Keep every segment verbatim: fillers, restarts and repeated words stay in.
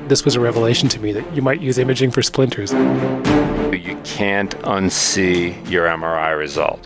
This was a revelation to me that you might use imaging for splinters. You can't unsee your M R I result.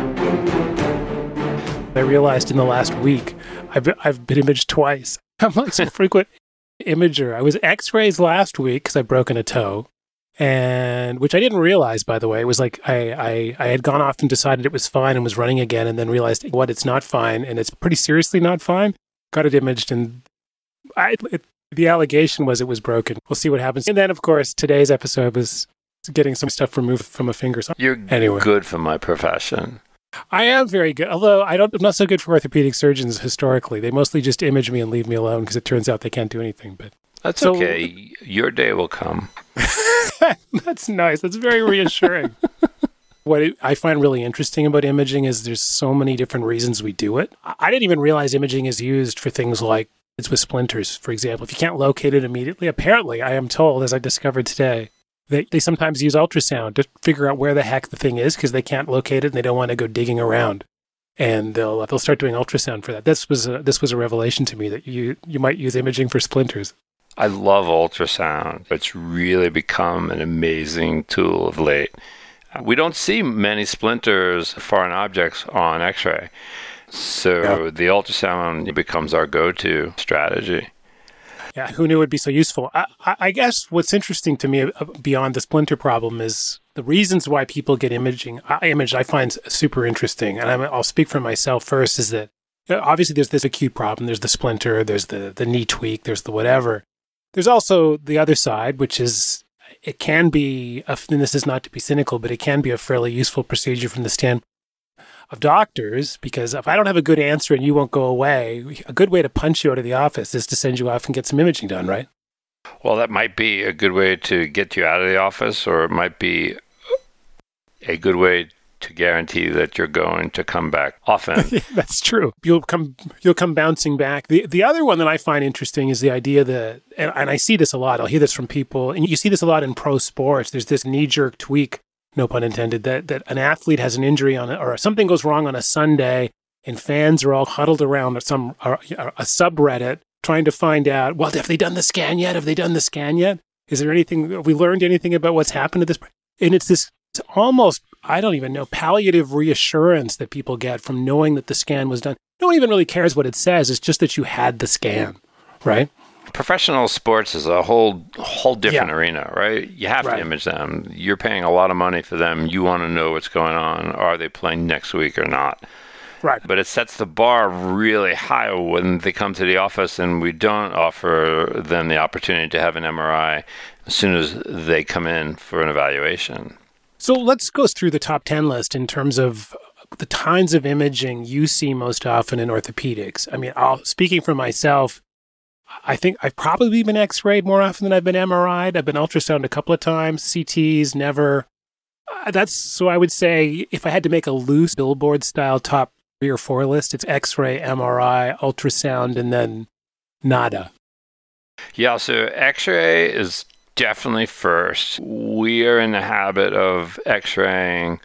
I realized in the last week, I've been, I've been imaged twice. I'm like some frequent imager. I was x-rays last week because I'd broken a toe, and which I didn't realize, by the way. It was like I, I, I had gone off and decided it was fine and was running again, and then realized, what, it's not fine, and it's pretty seriously not fine. Got it imaged, and I, it, the allegation was it was broken. We'll see what happens. And then, of course, today's episode was getting some stuff removed from a finger. So You're anyway. Good for my profession. I am very good, although I don't, I'm not so good for orthopedic surgeons historically. They mostly just image me and leave me alone because it turns out they can't do anything. But That's so, okay. Your day will come. That's nice. That's very reassuring. What it, I find really interesting about imaging is there's so many different reasons we do it. I didn't even realize imaging is used for things like it's with splinters, for example. If you can't locate it immediately, apparently, I am told, as I discovered today, They, they sometimes use ultrasound to figure out where the heck the thing is because they can't locate it and they don't want to go digging around. And they'll they'll start doing ultrasound for that. This was a, this was a revelation to me that you you might use imaging for splinters. I love ultrasound. It's really become an amazing tool of late. We don't see many splinters, foreign objects, on X-ray. So yeah. The ultrasound becomes our go-to strategy. Yeah, who knew it would be so useful? I, I guess what's interesting to me beyond the splinter problem is the reasons why people get imaging. I, image I find super interesting, and I'm, I'll speak for myself first. Is that obviously there's this acute problem. There's the splinter. There's the the knee tweak. There's the whatever. There's also the other side, which is it can be. A, and this is not to be cynical, but it can be a fairly useful procedure from the standpoint of doctors, because if I don't have a good answer and you won't go away, a good way to punch you out of the office is to send you off and get some imaging done, right? Well, that might be a good way to get you out of the office, or it might be a good way to guarantee that you're going to come back often. Yeah, that's true. You'll come you'll come bouncing back. The the other one that I find interesting is the idea that, and, and I see this a lot, I'll hear this from people, and you see this a lot in pro sports, there's this knee-jerk tweak, no pun intended, that, that an athlete has an injury on it, or something goes wrong on a Sunday, and fans are all huddled around some or a subreddit trying to find out, well, have they done the scan yet? Have they done the scan yet? Is there anything, have we learned anything about what's happened to this? And it's this it's almost, I don't even know, palliative reassurance that people get from knowing that the scan was done. No one even really cares what it says. It's just that you had the scan, right? Professional sports is a whole whole different yeah. arena, right? You have right. to image them. You're paying a lot of money for them. You want to know what's going on. Are they playing next week or not? Right. But it sets the bar really high when they come to the office, and we don't offer them the opportunity to have an M R I as soon as they come in for an evaluation. So let's go through the top ten list in terms of the kinds of imaging you see most often in orthopedics. I mean, I'll, speaking for myself, I think I've probably been X-rayed more often than I've been M R I'd. I've been ultrasound a couple of times, C Ts, never. Uh, that's so I would say if I had to make a loose billboard-style top three or four list, it's X-ray, M R I, ultrasound, and then nada. Yeah, so X-ray is definitely first. We are in the habit of X-raying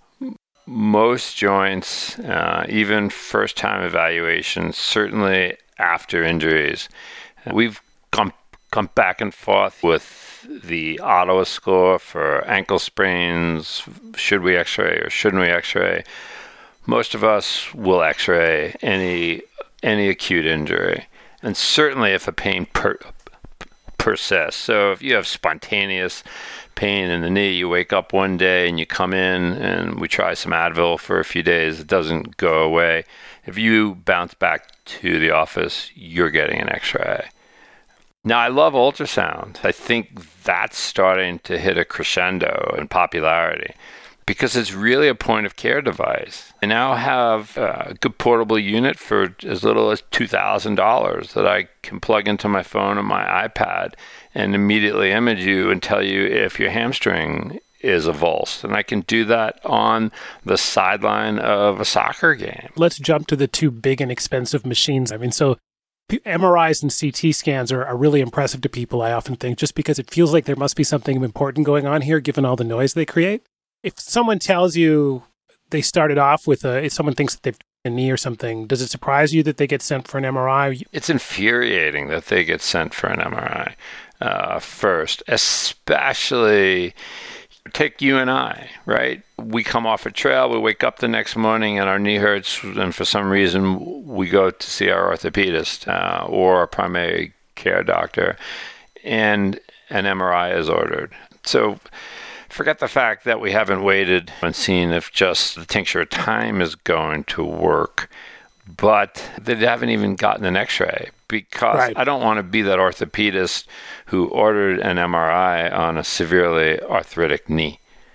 most joints, uh, even first-time evaluations, certainly after injuries. We've come come back and forth with the Ottawa score for ankle sprains. Should we X-ray or shouldn't we X-ray? Most of us will X-ray any any acute injury, and certainly if a pain per, persists. So if you have spontaneous pain in the knee, you wake up one day and you come in and we try some Advil for a few days, it doesn't go away. If you bounce back to the office, you're getting an X-ray. Now, I love ultrasound. I think that's starting to hit a crescendo in popularity because it's really a point-of-care device. I now have a good portable unit for as little as two thousand dollars that I can plug into my phone or my iPad and immediately image you and tell you if your hamstring is avulsed. And I can do that on the sideline of a soccer game. Let's jump to the two big and expensive machines. I mean, so M R Is and C T scans are, are really impressive to people, I often think, just because it feels like there must be something important going on here, given all the noise they create. If someone tells you they started off with a, if someone thinks that they've a knee or something, does it surprise you that they get sent for an M R I? It's infuriating that they get sent for an M R I. uh, first, especially take you and I, right? We come off a trail, we wake up the next morning and our knee hurts, and for some reason we go to see our orthopedist uh, or our primary care doctor, and an M R I is ordered. So forget the fact that we haven't waited and seen if just the tincture of time is going to work, but they haven't even gotten an x-ray, because right. I don't want to be that orthopedist who ordered an M R I on a severely arthritic knee.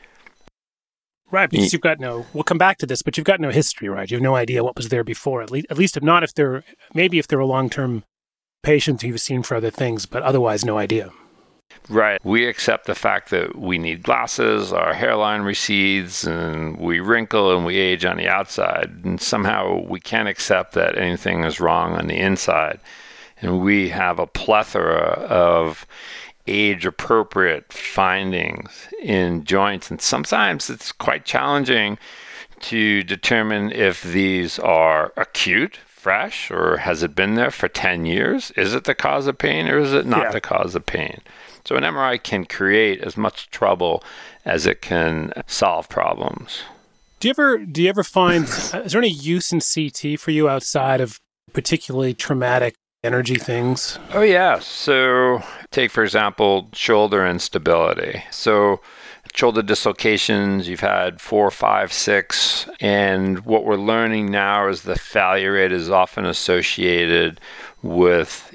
Right, because you've got no, we'll come back to this, but you've got no history, right? You have no idea what was there before, at least, at least if not, if they're, maybe if they're a long-term patient who you've seen for other things, but otherwise no idea. Right. We accept the fact that we need glasses, our hairline recedes, and we wrinkle and we age on the outside. And somehow we can't accept that anything is wrong on the inside. And we have a plethora of age-appropriate findings in joints. And sometimes it's quite challenging to determine if these are acute, fresh, or has it been there for ten years? Is it the cause of pain, or is it not yeah. the cause of pain? So an M R I can create as much trouble as it can solve problems. Do you ever do you ever find, is there any use in C T for you outside of particularly traumatic energy things? Oh, yeah. So take, for example, shoulder instability. So shoulder dislocations, you've had four, five, six, and what we're learning now is the failure rate is often associated with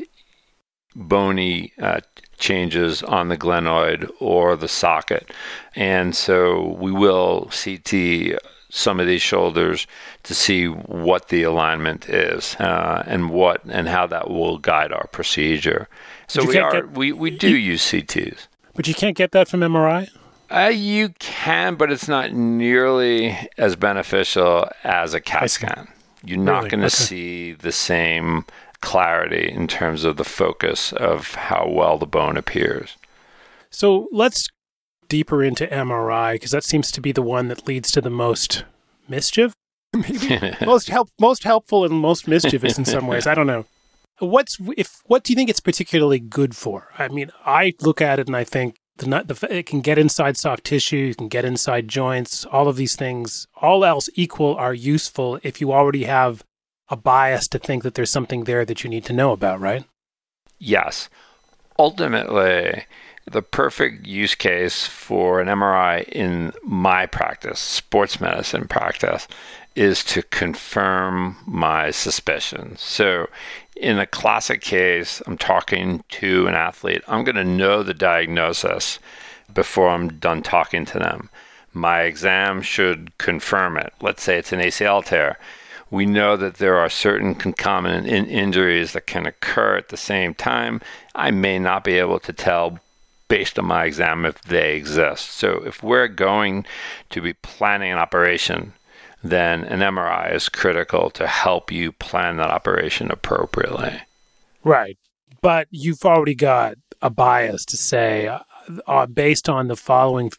bony uh, changes on the glenoid or the socket. And so we will C T some of these shoulders to see what the alignment is uh, and what and how that will guide our procedure. So we are get, we, we do you, use C Ts. But you can't get that from M R I? Uh, you can, but it's not nearly as beneficial as a CAT scan. You're not really? going to okay. see the same clarity in terms of the focus of how well the bone appears. So let's deeper into M R I, because that seems to be the one that leads to the most mischief. Maybe most help, most helpful and most mischievous in some ways. I don't know. What's if what do you think it's particularly good for? I mean, I look at it and I think the nut, the it can get inside soft tissue, you can get inside joints. All of these things, all else equal, are useful if you already have a bias to think that there's something there that you need to know about, right? Yes. Ultimately, the perfect use case for an M R I in my practice, sports medicine practice, is to confirm my suspicions. So in a classic case, I'm talking to an athlete. I'm going to know the diagnosis before I'm done talking to them. My exam should confirm it. Let's say it's an A C L tear. We know that there are certain concomitant in- injuries that can occur at the same time. I may not be able to tell based on my exam if they exist. So if we're going to be planning an operation, then an M R I is critical to help you plan that operation appropriately. Right. But you've already got a bias to say, uh, based on the following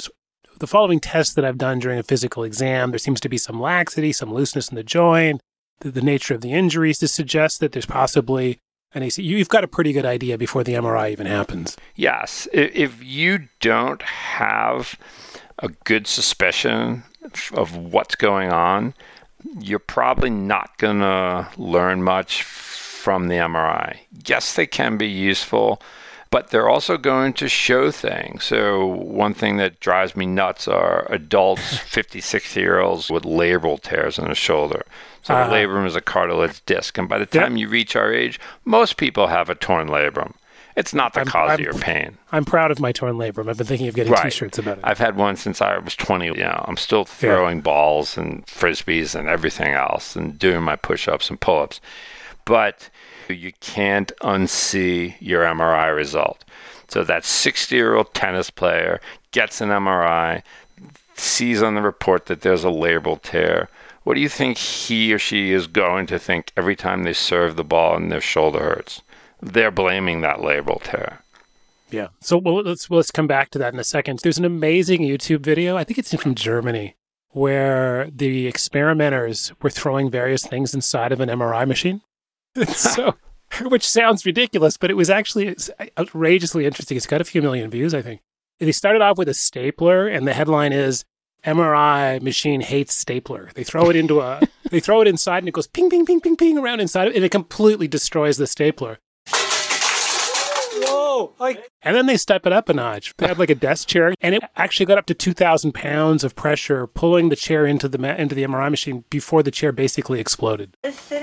the following tests that I've done during a physical exam, there seems to be some laxity, some looseness in the joint, the, the nature of the injuries to suggest that there's possibly an A C L. You've got a pretty good idea before the M R I even happens. Yes. If you don't have a good suspicion of what's going on, you're probably not going to learn much from the M R I. Yes, they can be useful, but they're also going to show things. So one thing that drives me nuts are adults, fifty, sixty-year-olds with labral tears in the shoulder. So uh-huh. the labrum is a cartilage disc. And by the time yep. you reach our age, most people have a torn labrum. It's not the I'm, cause I'm, of your pain. I'm proud of my torn labrum. I've been thinking of getting right. T-shirts about it. I've had one since I was twenty. You know, I'm still throwing yeah. balls and frisbees and everything else and doing my push-ups and pull-ups. But you can't unsee your M R I result. So that sixty-year-old tennis player gets an M R I, sees on the report that there's a labral tear. What do you think he or she is going to think every time they serve the ball and their shoulder hurts? They're blaming that labral tear. Yeah. So well, let's well, let's come back to that in a second. There's an amazing YouTube video, I think it's from Germany, where the experimenters were throwing various things inside of an M R I machine. It's so which sounds ridiculous, but it was actually outrageously interesting. It's got a few million views, I think. They started off with a stapler, and the headline is M R I machine hates stapler. They throw it into a, they throw it inside, and it goes ping, ping, ping, ping, ping around inside, and it completely destroys the stapler. Whoa! Like, and then they step it up a notch. They have like a desk chair, and it actually got up to two thousand pounds of pressure, pulling the chair into the ma- into the M R I machine before the chair basically exploded.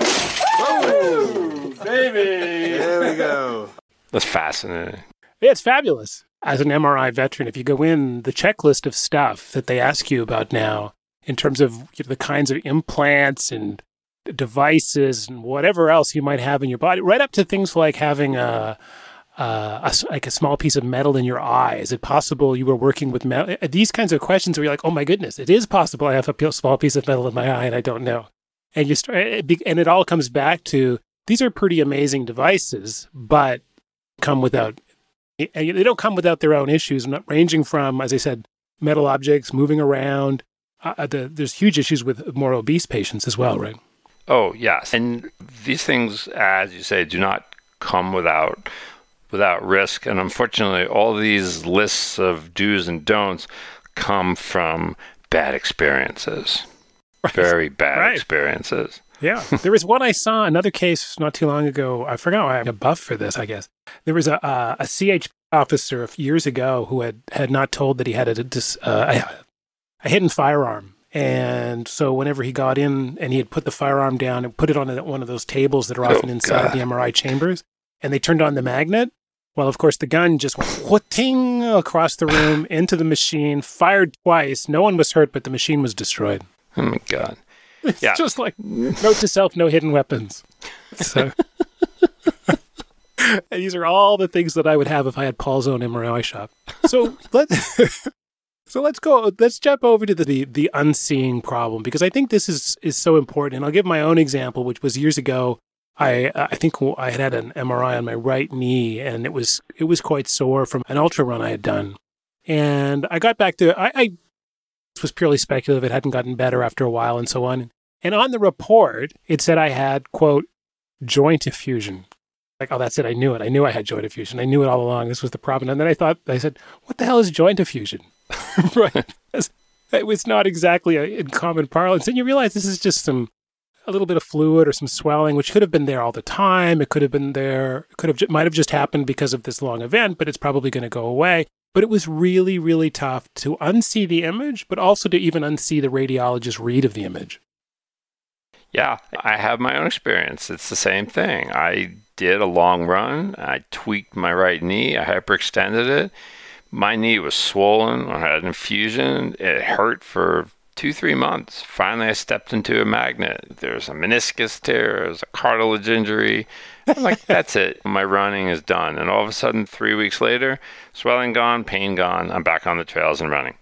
Oh, baby! There we go. That's fascinating. Yeah, it's fabulous. As an M R I veteran, if you go in, the checklist of stuff that they ask you about now, in terms of you know, the kinds of implants and devices and whatever else you might have in your body, right up to things like having a, a, a like a small piece of metal in your eye. Is it possible you were working with metal? These kinds of questions where you're like, oh my goodness, it is possible I have a small piece of metal in my eye and I don't know. And you start, and it all comes back to these are pretty amazing devices, but come without. And they don't come without their own issues, ranging from, as I said, metal objects moving around. Uh, the, there's huge issues with more obese patients as well, right? Oh, yes. And these things, as you say, do not come without without risk. And unfortunately, all these lists of do's and don'ts come from bad experiences. Right. Very bad right. experiences. Yeah. There was one I saw, another case not too long ago. I forgot why I'm a buff for this, I guess. There was a uh, a C H P officer years ago who had, had not told that he had a, uh, a, a hidden firearm. And so whenever he got in and he had put the firearm down and put it on a, one of those tables that are often oh, inside God. the M R I chambers, and they turned on the magnet, well, of course, the gun just went whooting across the room into the machine, fired twice. No one was hurt, but the machine was destroyed. Oh, my God. It's yeah. just like, note to self, no hidden weapons. So these are all the things that I would have if I had Paul's own M R I shop. So let's so let's go. Let's jump over to the, the the unseeing problem, because I think this is is so important. And I'll give my own example, which was years ago. I I think I had had an M R I on my right knee, and it was it was quite sore from an ultra run I had done. And I got back to I, I this was purely speculative. It hadn't gotten better after a while, and so on. And on the report, it said I had, quote, joint effusion. Like, oh, that's it. I knew it. I knew I had joint effusion. I knew it all along. This was the problem. And then I thought, I said, what the hell is joint effusion? Right. It was not exactly a, in common parlance. And you realize this is just some, a little bit of fluid or some swelling, which could have been there all the time. It could have been there, it could have, might have just happened because of this long event, but it's probably going to go away. But it was really, really tough to unsee the image, but also to even unsee the radiologist's read of the image. Yeah, I have my own experience. It's the same thing. I did a long run. I tweaked my right knee. I hyperextended it. My knee was swollen. I had an infusion. It hurt for two, three months. Finally, I stepped into a magnet. There's a meniscus tear. There's a cartilage injury. I'm like, that's it. My running is done. And all of a sudden, three weeks later, swelling gone, pain gone. I'm back on the trails and running.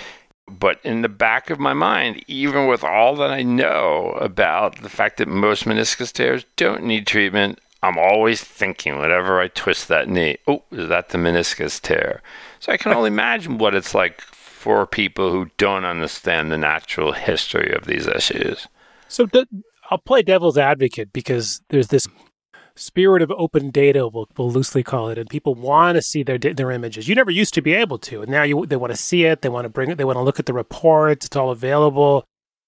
But in the back of my mind, even with all that I know about the fact that most meniscus tears don't need treatment, I'm always thinking whenever I twist that knee, oh, is that the meniscus tear? So I can only imagine what it's like for people who don't understand the natural history of these issues. So d- I'll play devil's advocate, because there's this spirit of open data, we'll, we'll loosely call it, and people want to see their their images. You never used to be able to, and now you they want to see it. They want to bring it. They want to look at the reports. It's all available.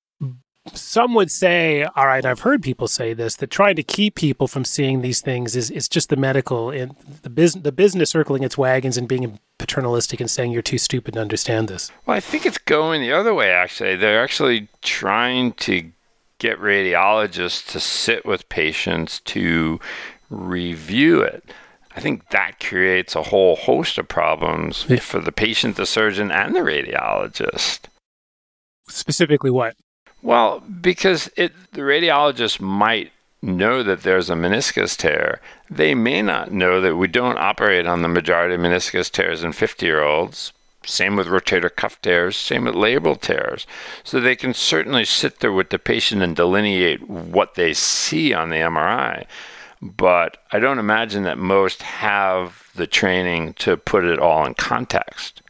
Some would say, all right, I've heard people say this, that trying to keep people from seeing these things is is just the medical and the business the business circling its wagons and being paternalistic and saying you're too stupid to understand this. Well, I think it's going the other way. Actually, they're actually trying to get radiologists to sit with patients to review it. I think that creates a whole host of problems yeah. for the patient, the surgeon, and the radiologist. Specifically what? Well, because it, the radiologist might know that there's a meniscus tear. They may not know that we don't operate on the majority of meniscus tears in fifty-year-olds. Same with rotator cuff tears, same with labral tears. So they can certainly sit there with the patient and delineate what they see on the M R I. But I don't imagine that most have the training to put it all in context.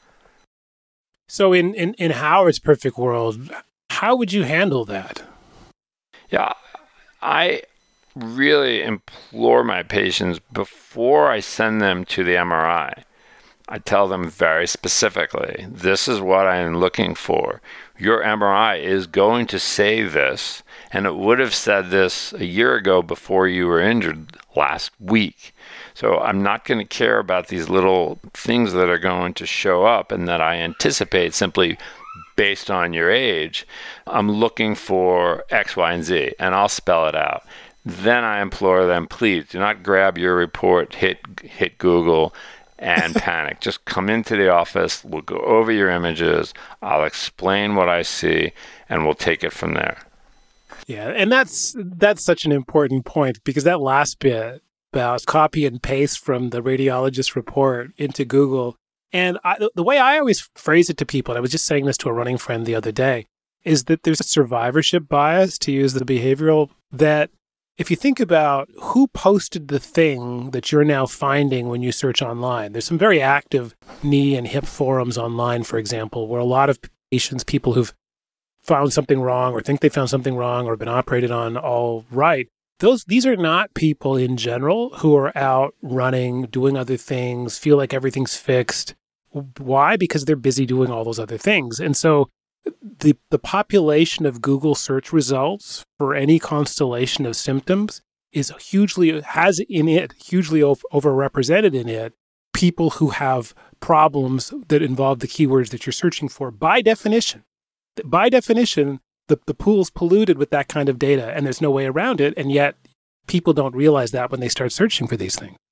So in, in, in Howard's perfect world, how would you handle that? Yeah, I really implore my patients before I send them to the M R I. I tell them very specifically, this is what I'm looking for. Your M R I is going to say this, and it would have said this a year ago before you were injured last week. So I'm not going to care about these little things that are going to show up and that I anticipate simply based on your age. I'm looking for X, Y, and Z, and I'll spell it out. Then I implore them, please do not grab your report, hit hit Google, and panic. Just come into the office. We'll go over your images. I'll explain what I see, and we'll take it from there. Yeah, and that's that's such an important point, because that last bit about copy and paste from the radiologist report into Google, and I, the way I always phrase it to people, and I was just saying this to a running friend the other day, is that there's a survivorship bias, to use the behavioral, that if you think about who posted the thing that you're now finding when you search online, there's some very active knee and hip forums online, for example, where a lot of patients, people who've found something wrong or think they found something wrong or been operated on all right, those these are not people in general who are out running, doing other things, feel like everything's fixed. Why? Because they're busy doing all those other things. And so the the population of Google search results for any constellation of symptoms is hugely, has in it, hugely over, overrepresented in it, people who have problems that involve the keywords that you're searching for by definition. By definition, the, the pool's polluted with that kind of data, and there's no way around it, and yet people don't realize that when they start searching for these things.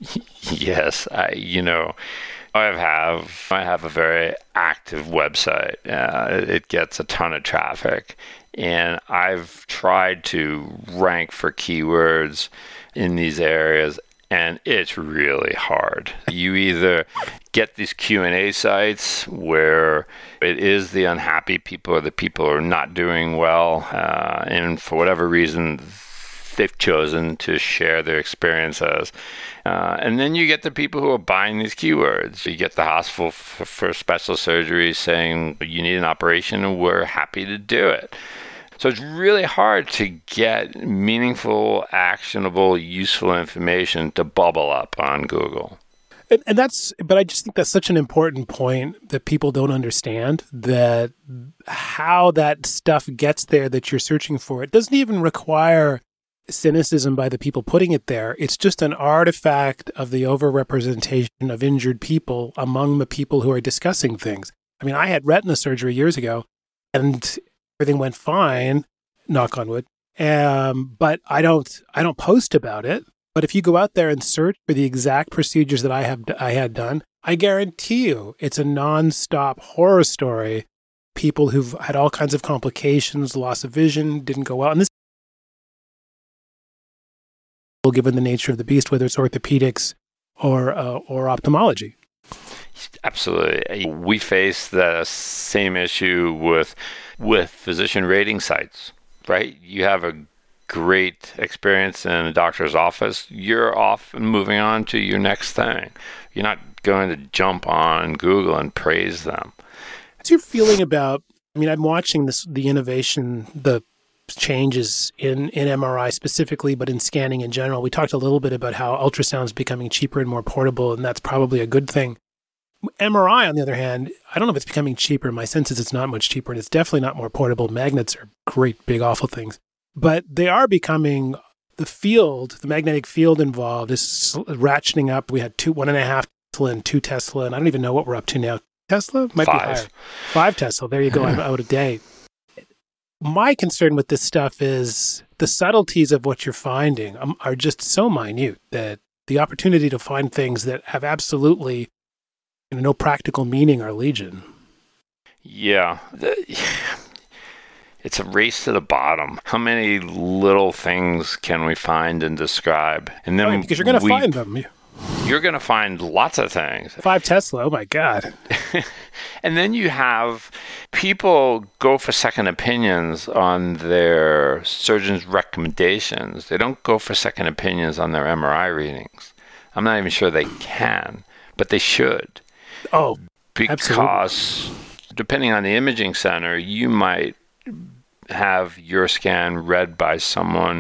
Yes, I, you know, I have I have a very active website. Uh, it gets a ton of traffic, and I've tried to rank for keywords in these areas, and it's really hard. You either get these Q and A sites where it is the unhappy people or the people who are not doing well, uh, and for whatever reason, they've chosen to share their experiences. Uh, and then you get the people who are buying these keywords. You get the hospital f- for special surgery saying you need an operation and we're happy to do it. So it's really hard to get meaningful, actionable, useful information to bubble up on Google. And, and that's, but I just think that's such an important point that people don't understand, that how that stuff gets there that you're searching for. It doesn't even require cynicism by the people putting it there. It's just an artifact of the overrepresentation of injured people among the people who are discussing things. I mean, I had retina surgery years ago, and everything went fine, knock on wood. Um, but I don't, I don't post about it. But if you go out there and search for the exact procedures that I have, I had done, I guarantee you it's a nonstop horror story. People who've had all kinds of complications, loss of vision, didn't go well, and this, given the nature of the beast, whether it's orthopedics or uh, or ophthalmology. Absolutely. We face the same issue with with physician rating sites, right? You have a great experience in a doctor's office, you're off and moving on to your next thing. You're not going to jump on Google and praise them. What's your feeling about, I mean, I'm watching this, the innovation, the changes in, in M R I specifically, but in scanning in general. We talked a little bit about how ultrasound is becoming cheaper and more portable, and that's probably a good thing. M R I, on the other hand, I don't know if it's becoming cheaper. My sense is it's not much cheaper, and it's definitely not more portable. Magnets are great, big, awful things. But they are becoming, the field, the magnetic field involved is ratcheting up. We had two, one and a half Tesla and two Tesla, and I don't even know what we're up to now. Tesla? Might Five. be higher. Five Tesla. There you go. I'm out of date. My concern with this stuff is the subtleties of what you're finding um, are just so minute that the opportunity to find things that have absolutely you know, no practical meaning are legion. Yeah. The, it's a race to the bottom. How many little things can we find and describe? And then oh, yeah, because you're going to find them. You're going to find lots of things. Five Tesla. Oh, my God. And then you have people go for second opinions on their surgeon's recommendations. They don't go for second opinions on their M R I readings. I'm not even sure they can, but they should. Oh, because absolutely. Depending on the imaging center, you might have your scan read by someone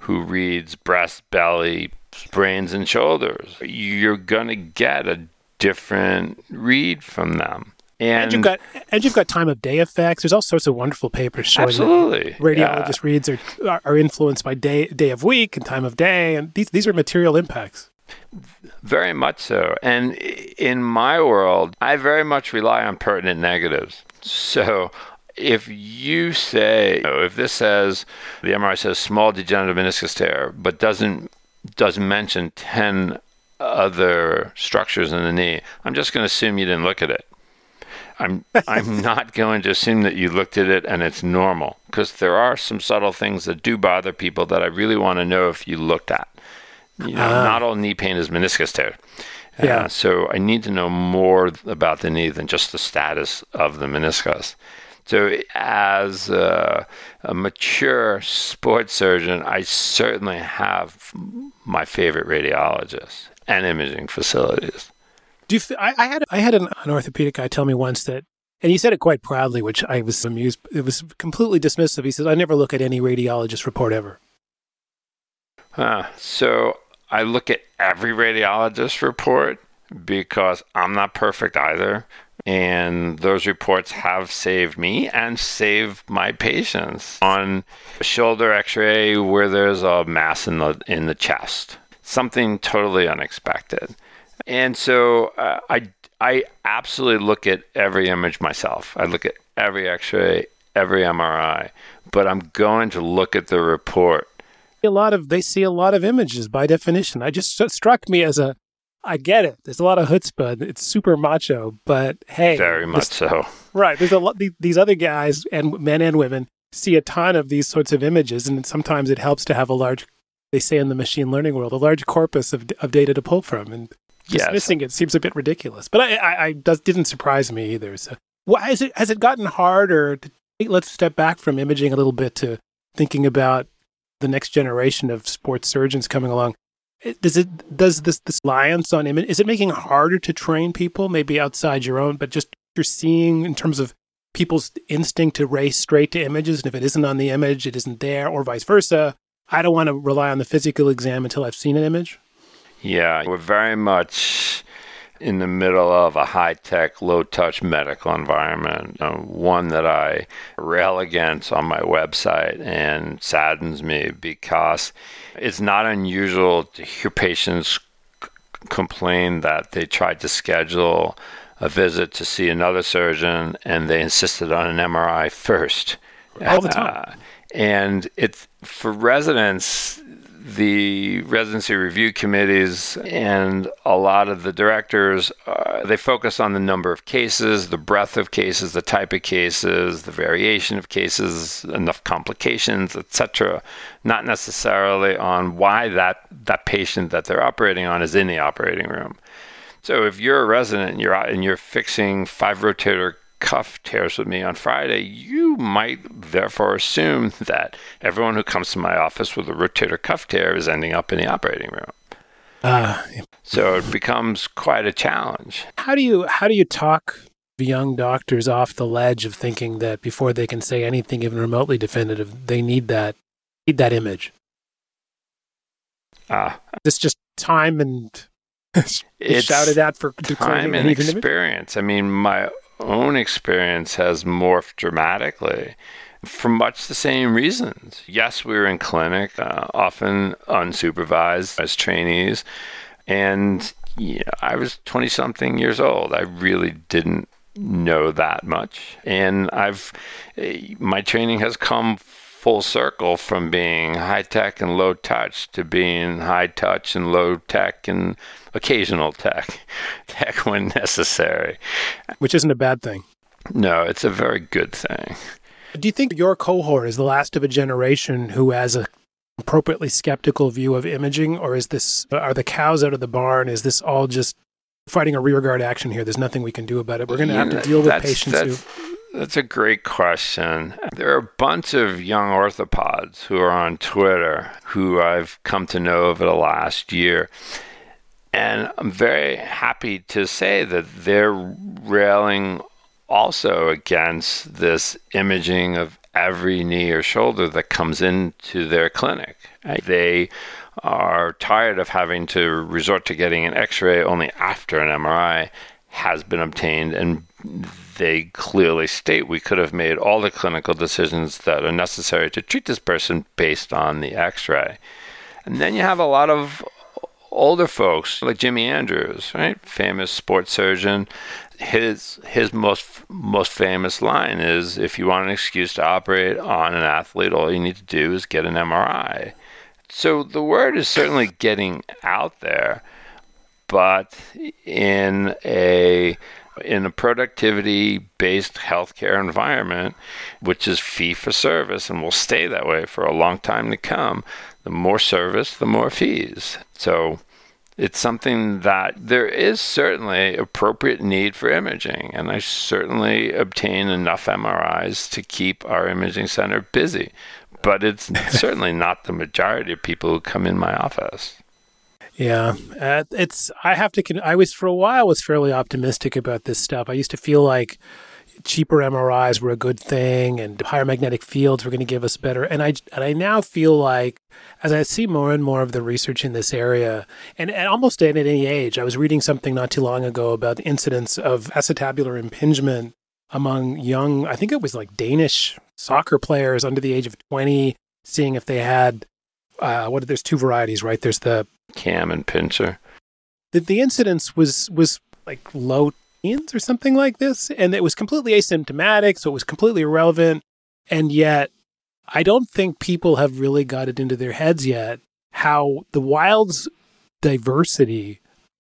who reads breast, belly, brains, and shoulders. You're going to get a different read from them. And, and you've got and you've got time of day effects. There's all sorts of wonderful papers showing absolutely. that radiologist yeah. reads are are influenced by day day of week and time of day, and these these are material impacts. Very much so. And in my world, I very much rely on pertinent negatives. So if you say, you know, if this says, the M R I says small degenerative meniscus tear, but doesn't doesn't mention ten other structures in the knee, I'm just going to assume you didn't look at it. I'm I'm not going to assume that you looked at it and it's normal, because there are some subtle things that do bother people that I really want to know if you looked at. You know, uh, not all knee pain is meniscus tear. Uh, yeah. So I need to know more about the knee than just the status of the meniscus. So as a, a mature sports surgeon, I certainly have my favorite radiologists and imaging facilities. Do you? F- I, I had I had an, an orthopedic guy tell me once that, and he said it quite proudly, which I was amused. It was completely dismissive. He said, "I never look at any radiologist report ever." Uh, so I look at every radiologist report because I'm not perfect either. And those reports have saved me and saved my patients. On a shoulder x-ray where there's a mass in the in the chest, something totally unexpected. And so uh, I, I absolutely look at every image myself. I look at every x-ray, every M R I, but I'm going to look at the report. A lot of they see a lot of images by definition. I just it struck me as a, I get it. There's a lot of chutzpah. It's super macho, but hey, very much this, so. Right. There's a lot. These other guys and men and women see a ton of these sorts of images, and sometimes it helps to have a large. They say in the machine learning world, a large corpus of of data to pull from, and dismissing yes. it seems a bit ridiculous. But I, I, I does didn't surprise me either. So, why has it has it gotten harder? To, let's step back from imaging a little bit to thinking about the next generation of sports surgeons coming along. Does it does this this reliance on image, is it making it harder to train people, maybe outside your own, but just you're seeing in terms of people's instinct to race straight to images, and if it isn't on the image, it isn't there, or vice versa? I don't want to rely on the physical exam until I've seen an image. Yeah, we're very much in the middle of a high-tech, low-touch medical environment, uh, one that I rail against on my website and saddens me because it's not unusual to hear patients c- complain that they tried to schedule a visit to see another surgeon and they insisted on an M R I first. All the time. Uh, and it's for residents, the residency review committees and a lot of the directors, uh, they focus on the number of cases, the breadth of cases, the type of cases, the variation of cases, enough complications, et cetera. Not necessarily on why that, that patient that they're operating on is in the operating room. So if you're a resident and you're, and you're fixing five rotator cuff tears with me on Friday, you might therefore assume that everyone who comes to my office with a rotator cuff tear is ending up in the operating room. Uh, so it becomes quite a challenge. How do you how do you talk young doctors off the ledge of thinking that before they can say anything even remotely definitive, they need that need that image? Uh, it's just time and it's shouted at for time and experience. Image? I mean, my own experience has morphed dramatically for much the same reasons. Yes, we were in clinic, uh, often unsupervised as trainees, and yeah, I was twenty-something years old. I really didn't know that much, and I've my training has come full circle from being high tech and low touch to being high touch and low tech and occasional tech, tech when necessary. Which isn't a bad thing. No, it's a very good thing. Do you think your cohort is the last of a generation who has a appropriately skeptical view of imaging, or is this, are the cows out of the barn? Is this all just fighting a rearguard action here? There's nothing we can do about it. We're going to have to deal with that's, patients that's, who... That's a great question. There are a bunch of young orthopods who are on Twitter who I've come to know over the last year. And I'm very happy to say that they're railing also against this imaging of every knee or shoulder that comes into their clinic. They are tired of having to resort to getting an x-ray only after an M R I has been obtained, and they clearly state we could have made all the clinical decisions that are necessary to treat this person based on the x-ray. And then you have a lot of older folks like Jimmy Andrews, right? Famous sports surgeon. His his most most famous line is, if you want an excuse to operate on an athlete, all you need to do is get an M R I. So the word is certainly getting out there, but in a in a productivity-based healthcare environment, which is fee for service and will stay that way for a long time to come, the more service, the more fees. So it's something that there is certainly appropriate need for imaging, and I certainly obtain enough M R Is to keep our imaging center busy. But it's certainly not the majority of people who come in my office. Yeah, uh, it's. I have to. I was for a while was fairly optimistic about this stuff. I used to feel like cheaper M R Is were a good thing, and higher magnetic fields were going to give us better. And I and I now feel like, as I see more and more of the research in this area, and, and almost at any age, I was reading something not too long ago about the incidence of acetabular impingement among young. I think it was like Danish soccer players under the age of twenty, seeing if they had. Uh, what? There's two varieties, right? There's the Cam and Pincer. The, the incidence was was like low teens or something like this, and it was completely asymptomatic, so it was completely irrelevant. And yet, I don't think people have really got it into their heads yet how the wild's diversity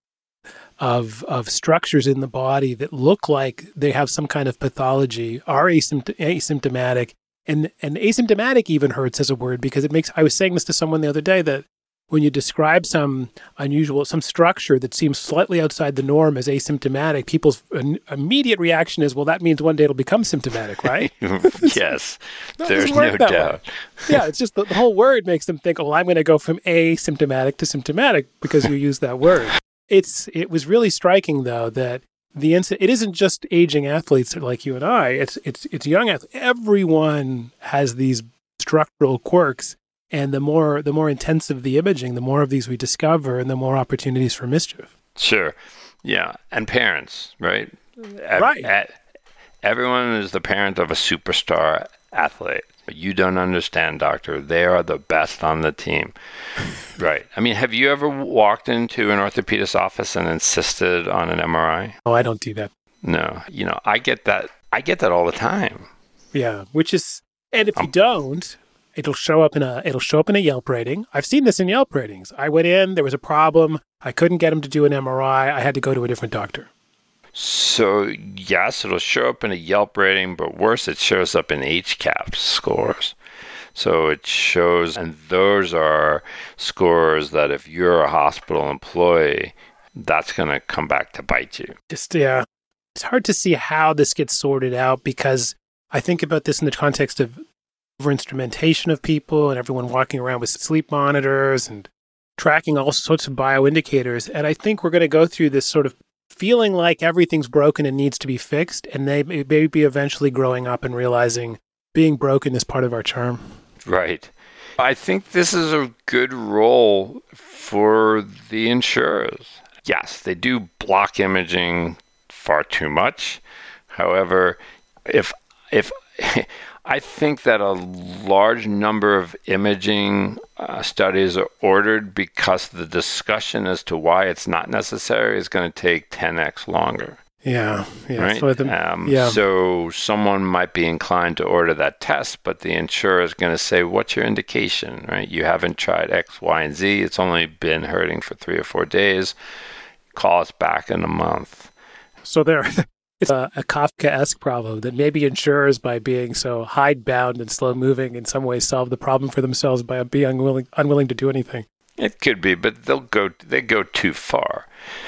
of of structures in the body that look like they have some kind of pathology are asympt- asymptomatic. And and asymptomatic even hurts as a word, because it makes, I was saying this to someone the other day, that when you describe some unusual, some structure that seems slightly outside the norm as asymptomatic, people's immediate reaction is, well, that means one day it'll become symptomatic, right? Yes, no, there's no doubt. Yeah, it's just the, the whole word makes them think, oh, I'm going to go from asymptomatic to symptomatic because you use that word. It's It was really striking, though, that the inc- it isn't just aging athletes like you and I. It's it's it's young athletes. Everyone has these structural quirks, and the more the more intensive the imaging, the more of these we discover, and the more opportunities for mischief. Sure, yeah, and parents, right? Right. E- everyone is the parent of a superstar athlete. You don't understand, doctor. They are the best on the team. Right. I mean, have you ever walked into an orthopedist's office and insisted on an M R I? Oh, I don't do that. No. You know, I get that. I get that all the time. Yeah, which is, and if um, you don't, it'll show up in a it'll show up in a Yelp rating. I've seen this in Yelp ratings. I went in, there was a problem. I couldn't get him to do an M R I. I had to go to a different doctor. So, yes, it'll show up in a Yelp rating, but worse, it shows up in H CAHPS scores. So it shows, and those are scores that if you're a hospital employee, that's going to come back to bite you. Just, yeah. It's hard to see how this gets sorted out, because I think about this in the context of over-instrumentation of people and everyone walking around with sleep monitors and tracking all sorts of bioindicators. And I think we're going to go through this sort of feeling like everything's broken and needs to be fixed, and they maybe eventually growing up and realizing being broken is part of our charm. Right. I think this is a good role for the insurers. Yes, they do block imaging far too much. However, if if I think that a large number of imaging uh, studies are ordered because the discussion as to why it's not necessary is going to take ten x longer. Yeah, yeah. Right? So, the, um, yeah. so someone might be inclined to order that test, but the insurer is going to say, what's your indication, right? You haven't tried X, Y, and Z. It's only been hurting for three or four days. Call us back in a month. So there, it's a, a Kafkaesque problem that maybe insurers, by being so hidebound and slow-moving, in some ways solve the problem for themselves by being unwilling, unwilling to do anything. It could be, but they'll go. They go too far.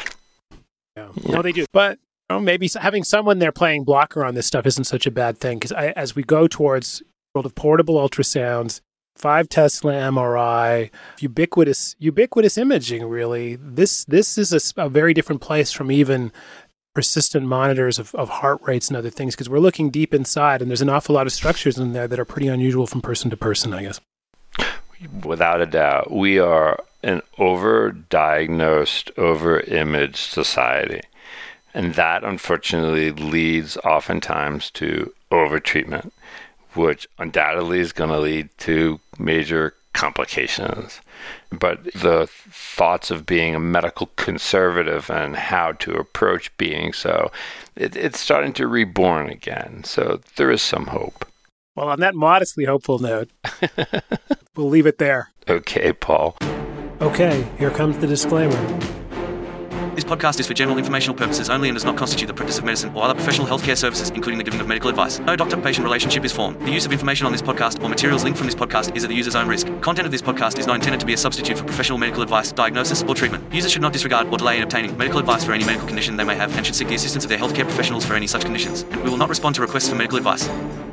Yeah. No, they do. But you know, maybe having someone there playing blocker on this stuff isn't such a bad thing, because as we go towards the world of portable ultrasounds, five Tesla M R I, ubiquitous ubiquitous imaging, really, this this is a, a very different place from even persistent monitors of, of heart rates and other things, because we're looking deep inside, and there's an awful lot of structures in there that are pretty unusual from person to person, I guess. Without a doubt, we are an over-diagnosed, over-imaged society. And that, unfortunately, leads oftentimes to over-treatment, which undoubtedly is going to lead to major complications. But the thoughts of being a medical conservative and how to approach being so, it, it's starting to reborn again. So there is some hope. Well, on that modestly hopeful note, we'll leave it there. Okay, Paul. Okay, here comes the disclaimer. This podcast is for general informational purposes only and does not constitute the practice of medicine or other professional healthcare services, including the giving of medical advice. No doctor-patient relationship is formed. The use of information on this podcast or materials linked from this podcast is at the user's own risk. Content of this podcast is not intended to be a substitute for professional medical advice, diagnosis, or treatment. Users should not disregard or delay in obtaining medical advice for any medical condition they may have and should seek the assistance of their healthcare professionals for any such conditions. And we will not respond to requests for medical advice.